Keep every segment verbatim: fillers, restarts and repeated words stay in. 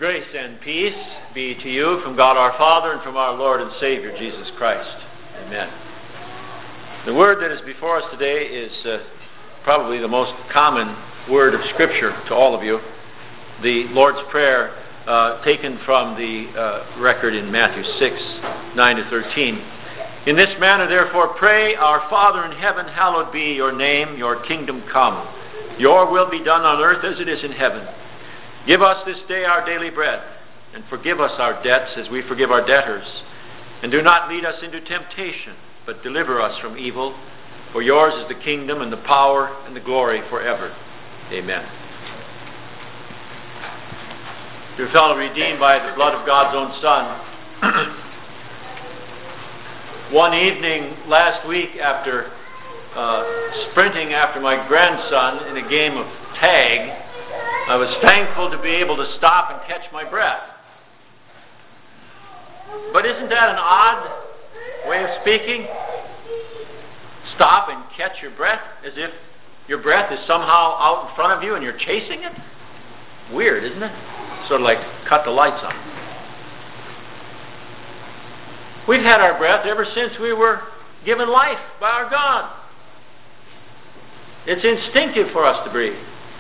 Grace and peace be to you from God our Father and from our Lord and Savior, Jesus Christ. Amen. The word that is before us today is uh, probably the most common word of Scripture to all of you. The Lord's Prayer uh, taken from the uh, record in Matthew six, nine to thirteen. In this manner, therefore, pray, Our Father in heaven, hallowed be your name, your kingdom come. Your will be done on earth as it is in heaven. Give us this day our daily bread, and forgive us our debts as we forgive our debtors. And do not lead us into temptation, but deliver us from evil. For yours is the kingdom and the power and the glory forever. Amen. Dear fellow redeemed by the blood of God's own Son, one evening last week after uh, sprinting after my grandson in a game of tag, I was thankful to be able to stop and catch my breath. But isn't that an odd way of speaking? Stop and catch your breath as if your breath is somehow out in front of you and you're chasing it? Weird, isn't it? Sort of like cut the lights on. We've had our breath ever since we were given life by our God. It's instinctive for us to breathe.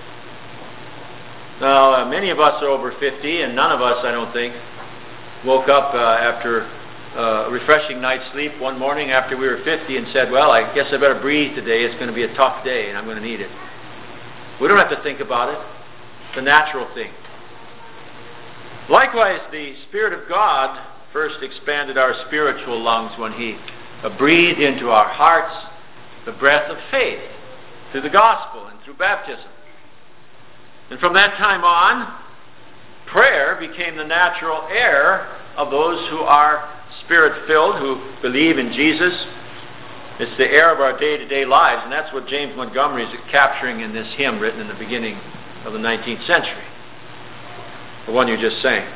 Now, uh, many of us are over fifty, and none of us, I don't think, woke up uh, after uh, a refreshing night's sleep one morning after we were fifty and said, well, I guess I better breathe today. It's going to be a tough day, and I'm going to need it. We don't have to think about it. It's a natural thing. Likewise, the Spirit of God first expanded our spiritual lungs when He uh, breathed into our hearts the breath of faith through the gospel and through baptism. And from that time on, prayer became the natural air of those who are Spirit-filled, who believe in Jesus. It's the air of our day-to-day lives, and that's what James Montgomery is capturing in this hymn written in the beginning of the nineteenth century, the one you just sang.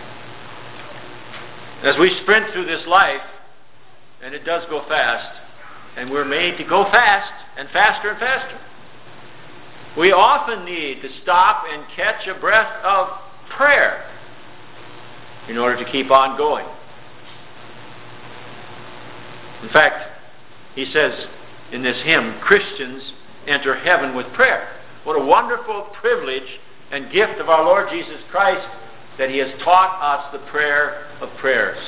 As we sprint through this life, and it does go fast, and we're made to go fast, and faster and faster, we often need to stop and catch a breath of prayer in order to keep on going. In fact, he says in this hymn, Christians enter heaven with prayer. What a wonderful privilege and gift of our Lord Jesus Christ that He has taught us the prayer of prayers.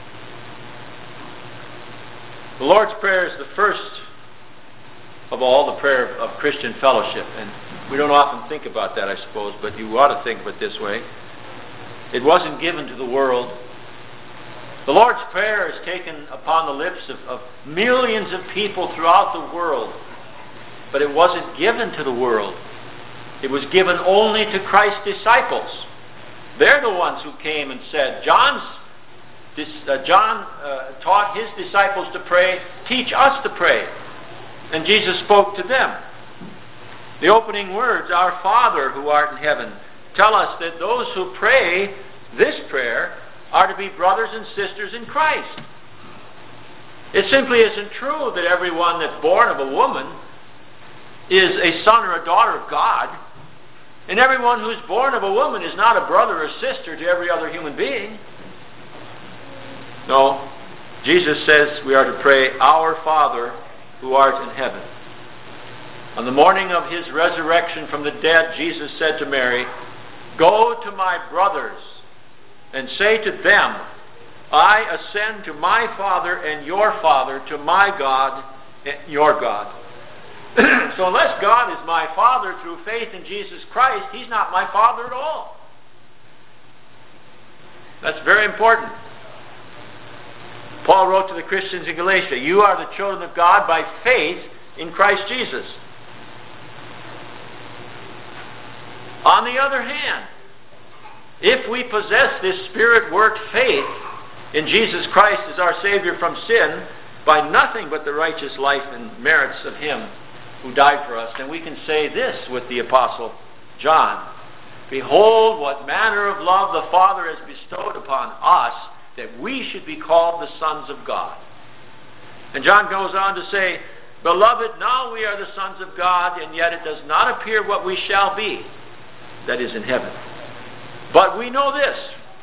The Lord's Prayer is the first of all the prayer of Christian fellowship. And we don't often think about that, I suppose, but you ought to think of it this way. It wasn't given to the world. The Lord's Prayer is taken upon the lips of, of millions of people throughout the world, but it wasn't given to the world. It was given only to Christ's disciples. They're the ones who came and said, John's, this, uh, John uh, taught his disciples to pray, teach us to pray. And Jesus spoke to them. The opening words, Our Father who art in heaven, tell us that those who pray this prayer are to be brothers and sisters in Christ. It simply isn't true that everyone that's born of a woman is a son or a daughter of God. And everyone who's born of a woman is not a brother or sister to every other human being. No. Jesus says we are to pray, Our Father who art in heaven. On the morning of His resurrection from the dead, Jesus said to Mary, Go to my brothers and say to them, I ascend to my Father and your Father, to my God and your God. So unless God is my Father through faith in Jesus Christ, He's not my Father at all. That's very important. Paul wrote to the Christians in Galatia, You are the children of God by faith in Christ Jesus. On the other hand, if we possess this Spirit-worked faith in Jesus Christ as our Savior from sin, by nothing but the righteous life and merits of Him who died for us, then we can say this with the Apostle John, Behold, what manner of love the Father has bestowed upon us, that we should be called the sons of God. And John goes on to say, Beloved, now we are the sons of God, and yet it does not appear what we shall be, that is in heaven. But we know this,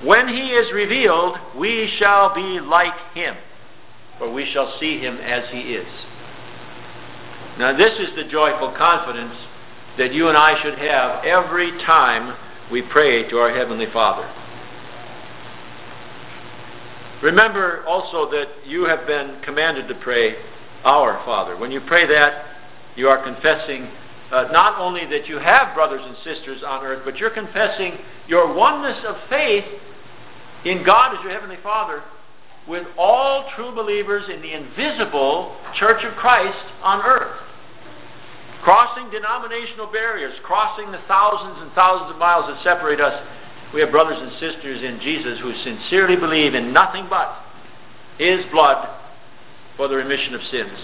When he is revealed, we shall be like him, for we shall see him as he is. Now this is the joyful confidence that you and I should have every time we pray to our Heavenly Father. Remember also that you have been commanded to pray, Our Father. When you pray that, you are confessing uh, not only that you have brothers and sisters on earth, but you're confessing your oneness of faith in God as your Heavenly Father with all true believers in the invisible Church of Christ on earth. Crossing denominational barriers, crossing the thousands and thousands of miles that separate us, we have brothers and sisters in Jesus who sincerely believe in nothing but His blood for the remission of sins.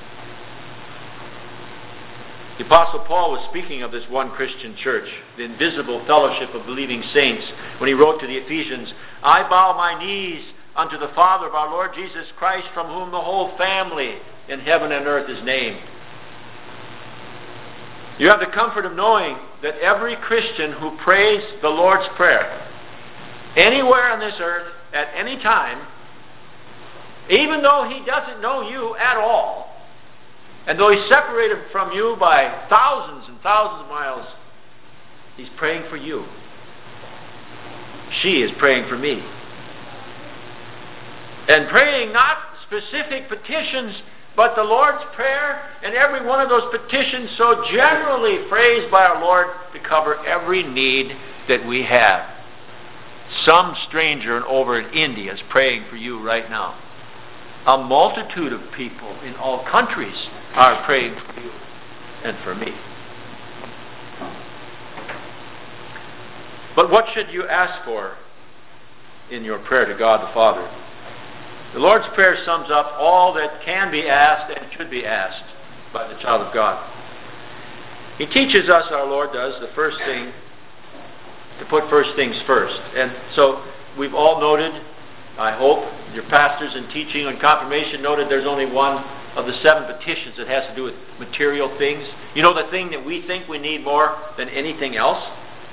The Apostle Paul was speaking of this one Christian church, the invisible fellowship of believing saints, when he wrote to the Ephesians, I bow my knees unto the Father of our Lord Jesus Christ, from whom the whole family in heaven and earth is named. You have the comfort of knowing that every Christian who prays the Lord's Prayer, anywhere on this earth, at any time, even though he doesn't know you at all, and though he's separated from you by thousands and thousands of miles, he's praying for you. She is praying for me. And praying not specific petitions, but the Lord's Prayer, and every one of those petitions so generally phrased by our Lord to cover every need that we have. Some stranger over in India is praying for you right now. A multitude of people in all countries are praying for you and for me. But what should you ask for in your prayer to God the Father? The Lord's Prayer sums up all that can be asked and should be asked by the child of God. He teaches us, our Lord does, the first thing, to put first things first. And so we've all noted, I hope, your pastors in teaching on confirmation noted there's only one of the seven petitions that has to do with material things. You know, the thing that we think we need more than anything else?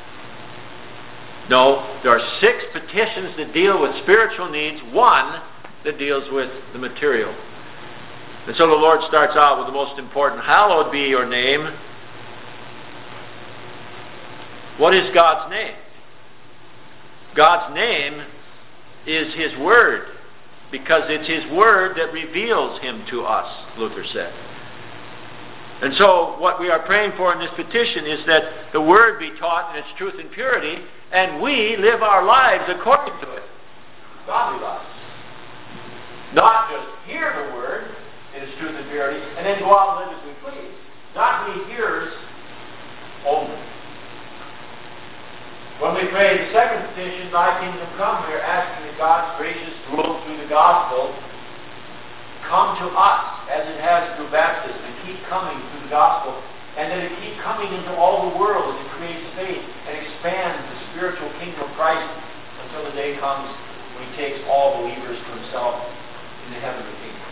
No, there are six petitions that deal with spiritual needs, one that deals with the material. And so the Lord starts out with the most important, hallowed be your name. What is God's name? God's name is His Word, because it's His Word that reveals Him to us, Luther said. And so what we are praying for in this petition is that the Word be taught in its truth and purity, and we live our lives according to it. Godly lives. Not just hear the Word in its truth and purity, and then go out and live as we please. Not be hearers only. When we pray the second petition, Thy kingdom come, we are asking that God's gracious rule through the gospel come to us as it has through baptism, and keep coming through the gospel, and that it keep coming into all the world as it creates faith and expands the spiritual kingdom of Christ until the day comes when He takes all believers to Himself in the heavenly kingdom.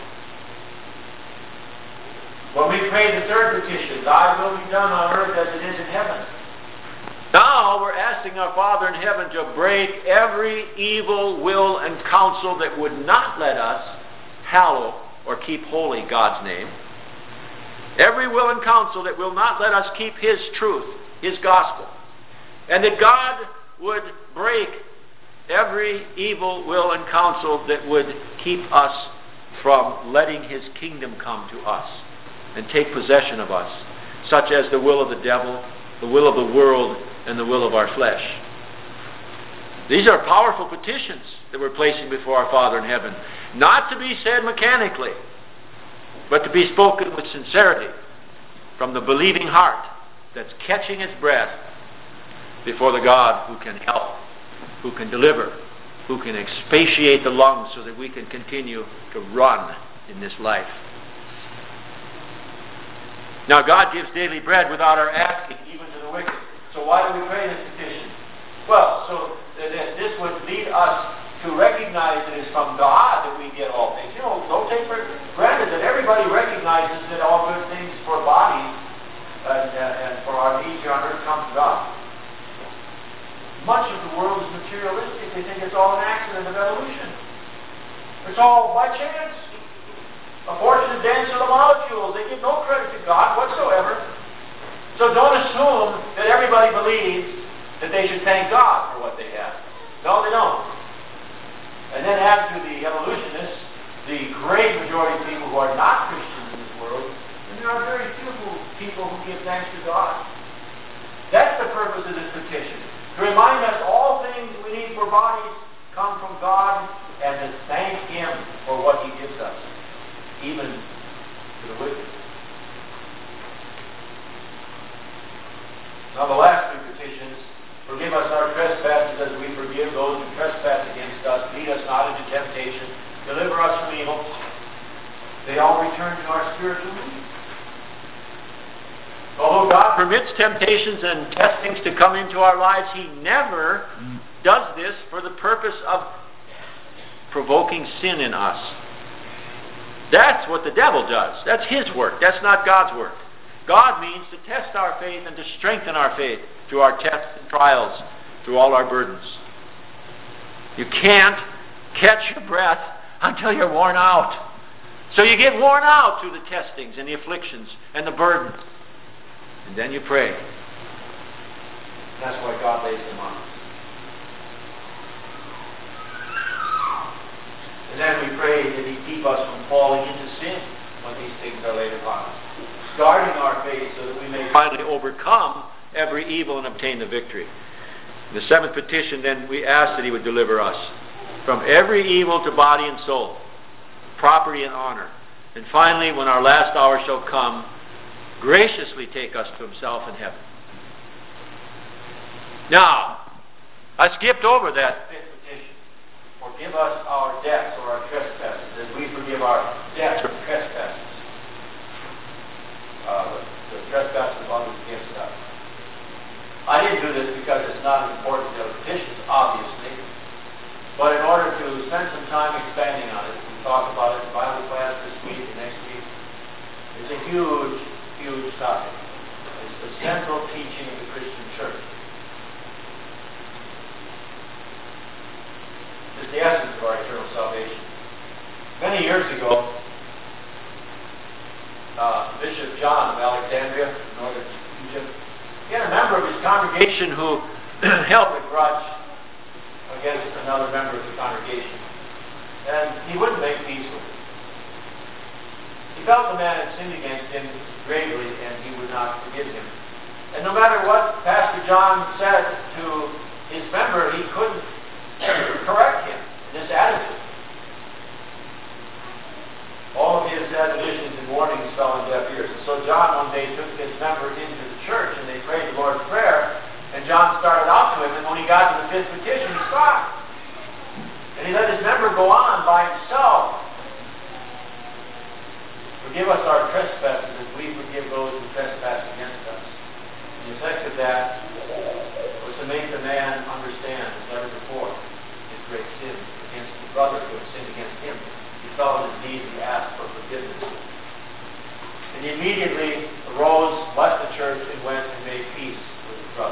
When we pray the third petition, Thy will be done on earth as it is in heaven. Now we're asking our Father in heaven to break every evil will and counsel that would not let us hallow or keep holy God's name. Every will and counsel that will not let us keep His truth, His gospel. And that God would break every evil will and counsel that would keep us from letting His kingdom come to us and take possession of us, such as the will of the devil, the will of the world, and the will of our flesh. These are powerful petitions that we're placing before our Father in heaven, not to be said mechanically, but to be spoken with sincerity from the believing heart that's catching its breath before the God who can help, who can deliver, who can expatiate the lungs so that we can continue to run in this life. Now God gives daily bread without our asking, even to the wicked. So why do we pray this petition? Well, so that this would lead us to recognize that it's from God that we get all things. You know, don't take for granted that everybody recognizes that all good things for bodies and, and for our needs here on earth come from God. much of the world is materialistic. They think it's all an accident of evolution. It's all by chance. A fortunate dance of the molecules. They give no credit to God whatsoever. So don't assume that everybody believes that they should thank God for what they have. No, they don't. And then add to the evolutionists, the great majority of people who are not Christians in this world, and there are very few people who give thanks to God. That's the purpose of this petition. To remind us all things we need for bodies come from God, and to thank Him for what He gives us, even to the wicked. Now the last two petitions: forgive us our trespasses as we forgive those who trespass against us. Lead us not into temptation. Deliver us from evil. They all return to our spiritual needs. Although God permits temptations and testings to come into our lives, He never does this for the purpose of provoking sin in us. That's what the devil does. That's his work. That's not God's work. God means to test our faith and to strengthen our faith through our tests and trials, through all our burdens. You can't catch your breath until you're worn out. So you get worn out through the testings and the afflictions and the burdens. And then you pray. That's why God lays them on us. And then we pray that He keep us from falling into sin when these things are laid upon us, guarding our faith so that we may finally overcome every evil and obtain the victory. In the seventh petition, then, we ask that He would deliver us from every evil to body and soul, property and honor. And finally, when our last hour shall come, graciously take us to Himself in heaven. Now, I skipped over that fifth petition. Forgive us our debts or our trespasses as we forgive our debts or trespasses. Uh, the trespasses of others against us. I didn't do this because it's not as important as petitions, obviously. But in order to spend some time expanding on it, we talk about it in Bible class this week and next week. It's a huge, huge topic. It's the central teaching of the Christian church. It's the essence of our eternal salvation. Many years ago, uh, Bishop John of Alexandria, northern Egypt, he had a member of his congregation who held a grudge against another member of the congregation. And he wouldn't make peace with him. He felt the man had sinned against him gravely, and he would not forgive him. And no matter what Pastor John said to his member, he couldn't correct him in this attitude. All of his admonitions and warnings fell on deaf ears. And so John one day took his member into the church, and they prayed the Lord's Prayer. And John started out to him, and when he got to the fifth petition, he stopped. And he let his member go on by himself. Forgive us our trespasses as we forgive those who trespass against us. And the effect of that was to make the man understand, as never before, his great sin against his brother who had sinned against him. He fell on his knees and he asked for forgiveness. And he immediately arose, left the church, and went and made peace with his brother.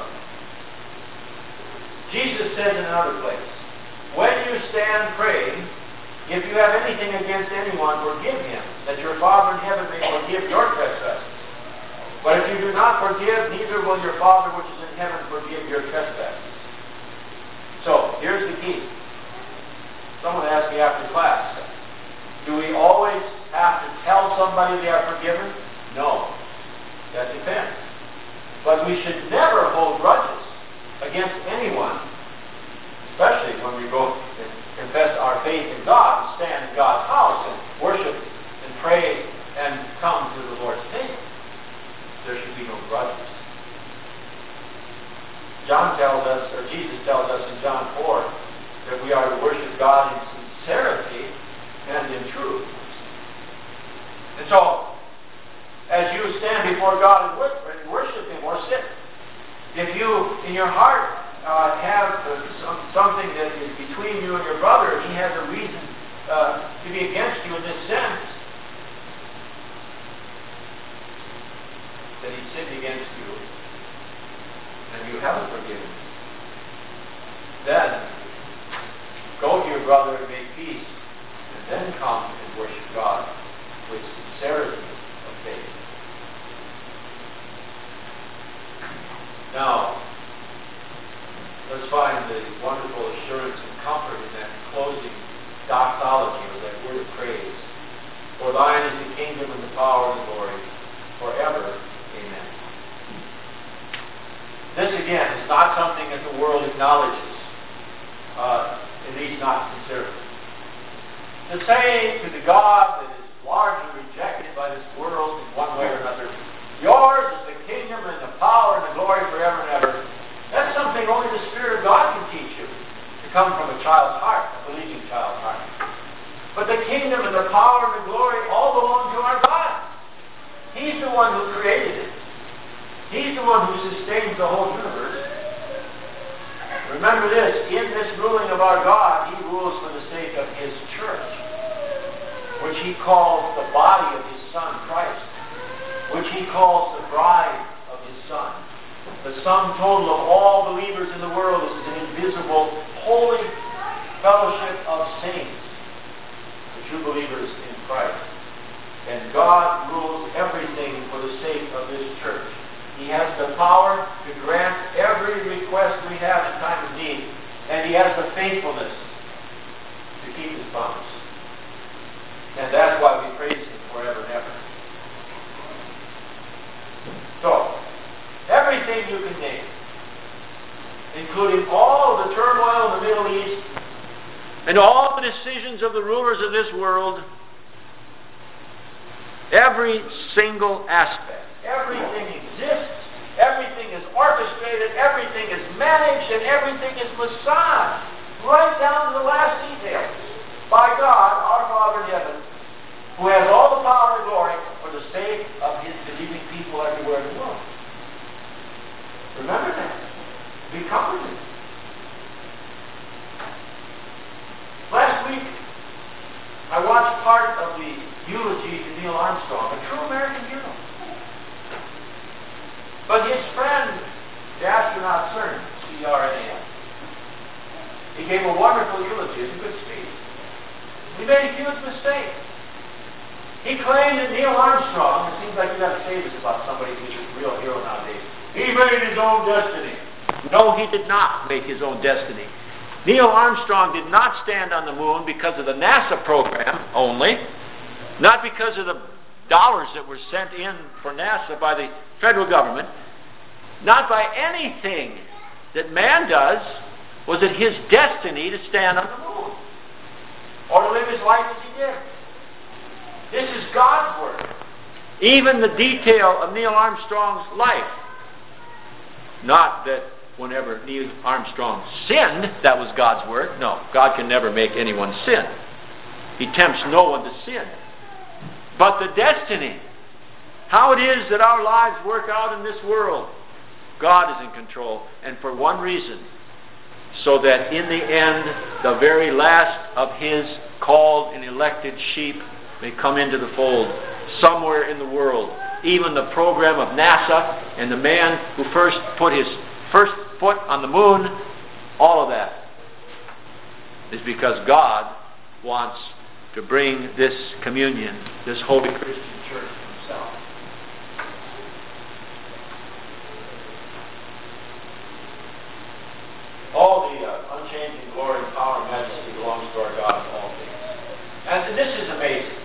Jesus says in another place, when you stand praying, if you have anything against anyone, forgive him, that your Father in heaven may forgive your trespasses. But if you do not forgive, neither will your Father which is in heaven forgive your trespasses. So, here's the key. Someone asked me after class, do we always have to tell somebody they are forgiven? No. That depends. But we should never hold grudges against anyone, especially when we go and confess our faith in God, stand in God's house and worship and pray and come to the Lord's table. There should be no grudges. John tells us, or Jesus tells us in John four, that we are to worship God in sincerity and in truth. And so, as you stand before God and worship Him or sit, if you, in your heart, uh, have uh, some, something that is between you and your brother, and he has a reason uh, to be against you in this sense, that he sinned against you, and you haven't forgiven him, then go to your brother and make peace, and then come and worship God with sincerity of faith. Now, let's find the wonderful assurance and comfort in that closing doxology, or that word of praise. For thine is the kingdom and the power and the glory forever. Amen. This again is not something that the world acknowledges, uh, at least not sincerely. To say to the God that is largely rejected by this world in one way or another, yours is the kingdom and the power and the glory forever and ever, that's something only the Spirit of God can teach you, to come from a child's heart, a believing child's heart. But the kingdom and the power and the glory all belong to our God. He's the one who created it. He's the one who sustains the whole universe. Remember this, in this ruling of our God, He rules for the sake of His church, which He calls the body of His Son, Christ, which He calls the bride of His Son. The sum total of all believers in the world is an invisible, holy fellowship of saints, the true believers in Christ. And God rules everything for the sake of this church. He has the power to grant every request we have in time of need, and He has the faithfulness to keep His promise. And that's why we praise Him forever and ever. So, everything you can name, including all of the turmoil in the Middle East, and all the decisions of the rulers of this world, every single aspect, everything exists, everything is orchestrated, everything is managed, and everything is massaged, right down to the last details, by God, our Father in heaven, who has all the power and glory for the sake of His believing people everywhere in the world. Remember that. Be comforted. Last week, I watched part of the eulogy to Neil Armstrong, a true American hero. But his friend, the astronaut CERN, C R N A M, he gave a wonderful eulogy. It's a good speech. He made a huge mistake. He claimed that Neil Armstrong, it seems like you got to say this about somebody who's a real hero nowadays, he made his own destiny. No, he did not make his own destiny. Neil Armstrong did not stand on the moon because of the NASA program only, not because of the dollars that were sent in for NASA by the federal government, not by anything that man does. Was it his destiny to stand on the moon or to live his life as he did? This is God's work. Even the detail of Neil Armstrong's life. Not that whenever Neil Armstrong sinned, that was God's work. No, God can never make anyone sin. He tempts no one to sin. But the destiny, how it is that our lives work out in this world, God is in control, and for one reason, so that in the end, the very last of His called and elected sheep may come into the fold somewhere in the world. Even the program of NASA and the man who first put his first foot on the moon, all of that is because God wants to bring this communion, this holy Christian church to Himself. All the uh, unchanging glory and power and majesty belongs to our God in all things. And this is amazing.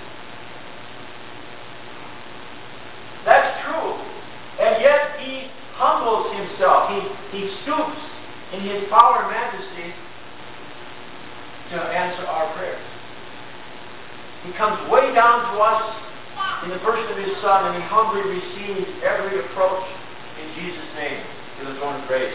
That's true. And yet He humbles Himself. He, he stoops in His power and majesty to answer our prayers. He comes way down to us in the person of His Son, and He humbly receives every approach in Jesus' name to the throne of grace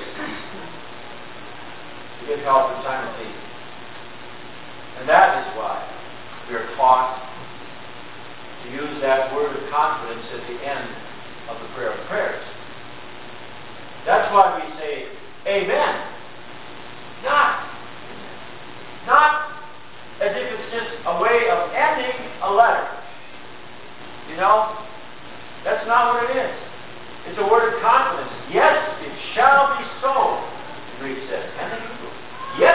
to get help in time of need. And that is why we are taught to use that word of confidence at the end of the prayer of prayers. That's why we say, Amen. Not, not as if it's just a way of ending a letter. You know? That's not what it is. It's a word of confidence. Yes, it shall be so, the Greek says. And the Hebrew. Yes,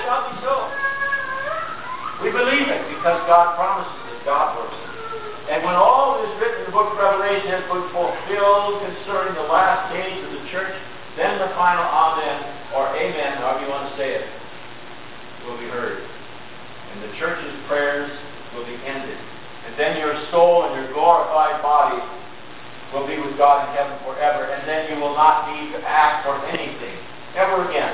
shall be so. We believe it because God promises it. God works it. And when all that is written in the book of Revelation has been fulfilled concerning the last days of the church, then the final amen, or amen, however you want to say it, will be heard. And the church's prayers will be ended. And then your soul and your glorified body will be with God in heaven forever. And then you will not need to act for anything ever again.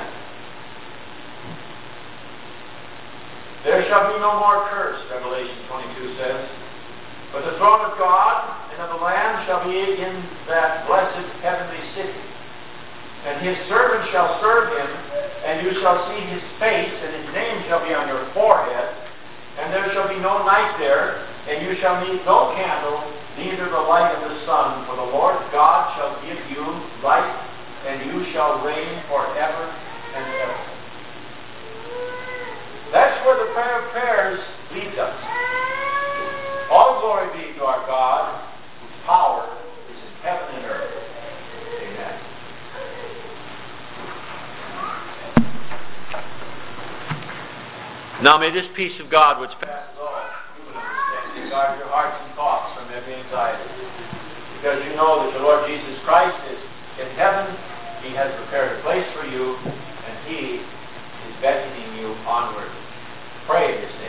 There shall be no more curse, Revelation twenty-two says. But the throne of God and of the Lamb shall be in that blessed heavenly city. And his servants shall serve him, and you shall see his face, and his name shall be on your forehead. And there shall be no night there, and you shall need no candle, neither the light of the sun. For the Lord God shall give you light, and you shall reign forever and ever. That's where the prayer of prayers leads us. All glory be to our God, whose power is in heaven and earth. Amen. Now may this peace of God, which passes all human understanding, guard your hearts and thoughts from every anxiety. Because you know that the Lord Jesus Christ is in heaven. He has prepared a place for you, and He is beckoning you onward. Pray in His name.